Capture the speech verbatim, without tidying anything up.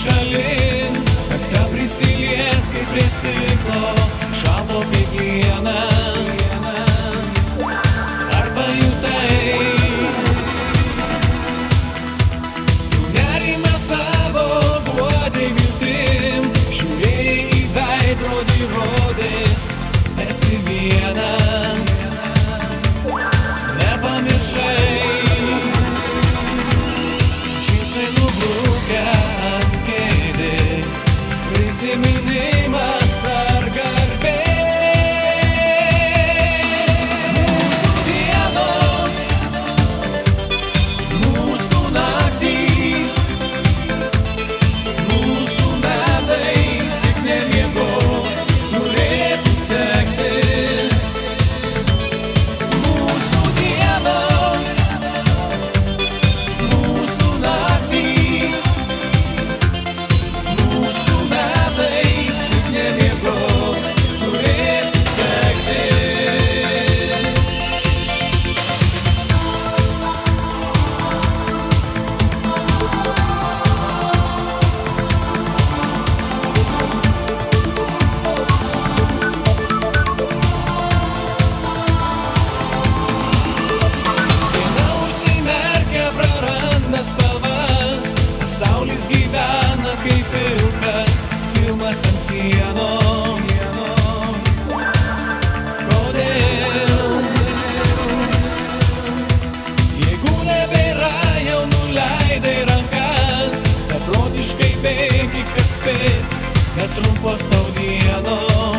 šalin, kakta prisilies kaip prie stiklo, šalto kaip lienas. Ar pajutai tu nerimą savo guodai viltim, žiūrėjai į veidrodį, rodės esi vienas, nepamiršai. Prisiminimas ar garbė. Mūsų dienos, mūsų naktys, mūsų metai, tik nemiegok, turėtų sektis. Mūsų dienos, mūsų naktys, mūsų Saulis gyvena kaip pilkas, filmas ant sienos. Kodėl? Jeigu nebėra, jau nuleidai rankas, beprotiškai bėgi, kad spėt, kad trumpos tau dienos.